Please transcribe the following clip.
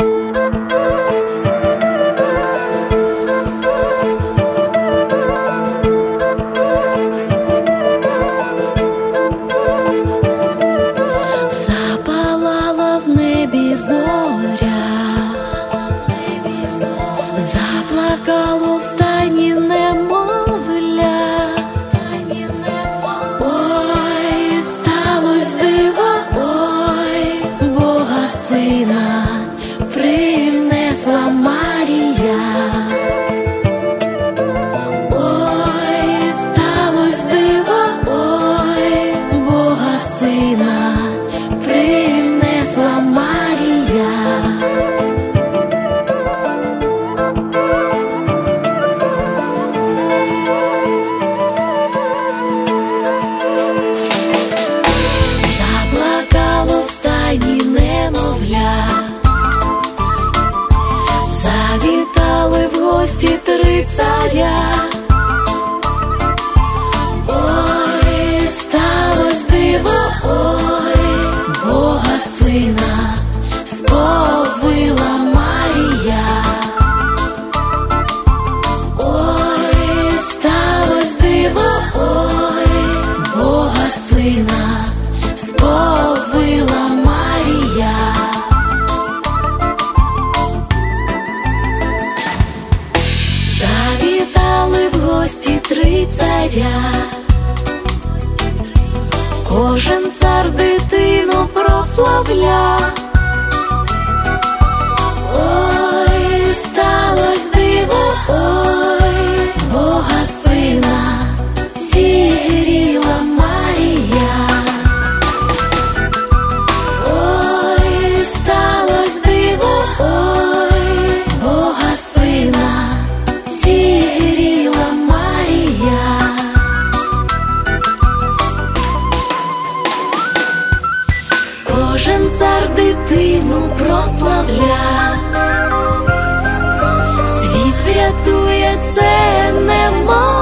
Запалала в небі зоря, заплакало в стайні немовля. Ой, сталось диво, ой, Бога Сина принесла Марія. Ой, сталось диво, ой, Бога Сина принесла Марія. Заплакало в стайні немовля, завітали в гості три царя. Ой, сталось диво, ой, Бога Сина сповила Марія. Ой, сталось диво, ой, Бога Сина сповила Марія. Завітали в гості три царя, кожен цар дитину прославля. Ой, сталось диво, ой, Бога Сина зігріла Марія. Ой, сталось диво, ой, Бога Сина зігріла Марія. Кожен цар дитину прославля, світ врятує це немов.